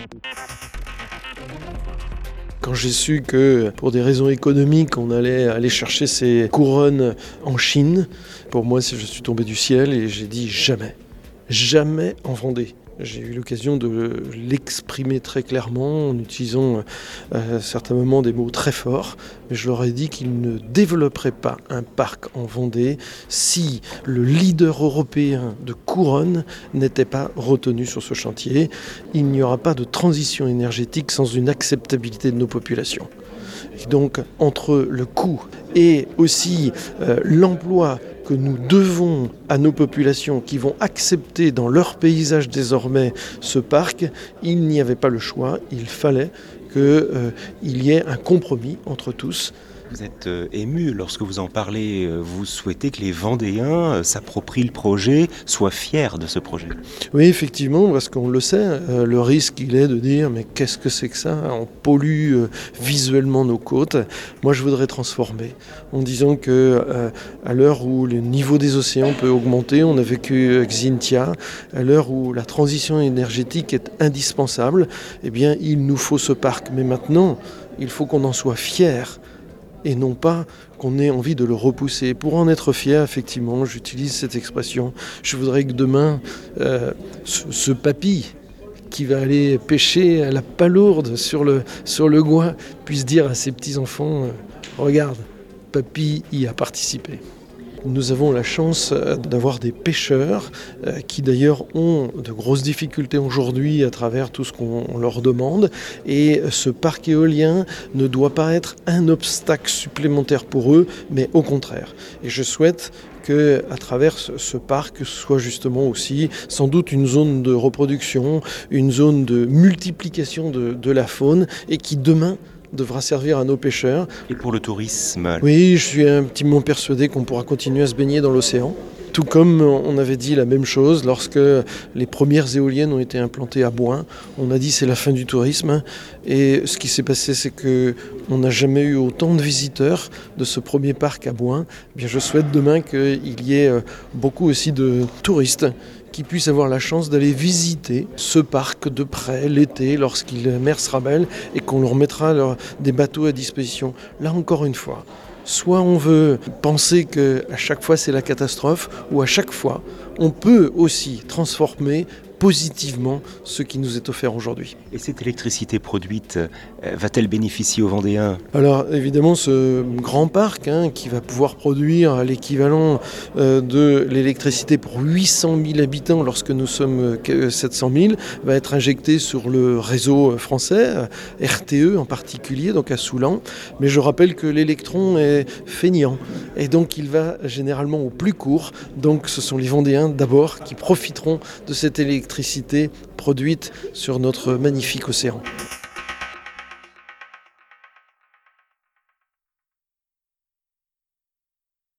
Quand j'ai su que, pour des raisons économiques, on allait aller chercher ces couronnes en Chine, pour moi, je suis tombé du ciel et j'ai dit jamais, jamais en Vendée. J'ai eu l'occasion de l'exprimer très clairement en utilisant à certains moments des mots très forts, mais je leur ai dit qu'ils ne développeraient pas un parc en Vendée si le leader européen de couronne n'était pas retenu sur ce chantier. Il n'y aura pas de transition énergétique sans une acceptabilité de nos populations. Et donc, entre le coût et aussi l'emploi que nous devons à nos populations qui vont accepter dans leur paysage désormais ce parc, il n'y avait pas le choix, il fallait qu'il y ait un compromis entre tous. Vous êtes ému lorsque vous en parlez. Vous souhaitez que les Vendéens s'approprient le projet, soient fiers de ce projet. Oui, effectivement, parce qu'on le sait, le risque il est de dire mais qu'est-ce que c'est que ça ? On pollue visuellement nos côtes. Moi, je voudrais transformer en disant que à l'heure où le niveau des océans peut augmenter, on a vécu Xynthia, à l'heure où la transition énergétique est indispensable, eh bien, il nous faut ce parc. Mais maintenant, il faut qu'on en soit fiers. Et non pas qu'on ait envie de le repousser. Pour en être fier, effectivement, j'utilise cette expression. Je voudrais que demain, ce papy qui va aller pêcher à la palourde sur le Gois puisse dire à ses petits-enfants « Regarde, papy y a participé ». Nous avons la chance d'avoir des pêcheurs qui d'ailleurs ont de grosses difficultés aujourd'hui à travers tout ce qu'on leur demande. Et ce parc éolien ne doit pas être un obstacle supplémentaire pour eux, mais au contraire. Et je souhaite qu'à travers ce parc soit justement aussi sans doute une zone de reproduction, une zone de multiplication de la faune et qui demain devra servir à nos pêcheurs. Et pour le tourisme ? Oui, je suis intimement persuadé qu'on pourra continuer à se baigner dans l'océan. Tout comme on avait dit la même chose lorsque les premières éoliennes ont été implantées à Bouin. On a dit c'est la fin du tourisme. Et ce qui s'est passé, c'est qu'on n'a jamais eu autant de visiteurs de ce premier parc à Bouin. Eh bien, je souhaite demain qu'il y ait beaucoup aussi de touristes qui puissent avoir la chance d'aller visiter ce parc de près l'été lorsqu'il mer sera belle et qu'on leur mettra des bateaux à disposition. Là encore une fois, soit on veut penser qu'à chaque fois c'est la catastrophe, ou à chaque fois on peut aussi transformer positivement ce qui nous est offert aujourd'hui. Et cette électricité produite, va-t-elle bénéficier aux Vendéens ? Alors évidemment ce grand parc qui va pouvoir produire l'équivalent de l'électricité pour 800 000 habitants lorsque nous sommes 700 000 va être injecté sur le réseau français, RTE en particulier, donc à Soulan. Mais je rappelle que l'électron est feignant et donc il va généralement au plus court. Donc ce sont les Vendéens d'abord qui profiteront de cette électricité produite sur notre magnifique océan.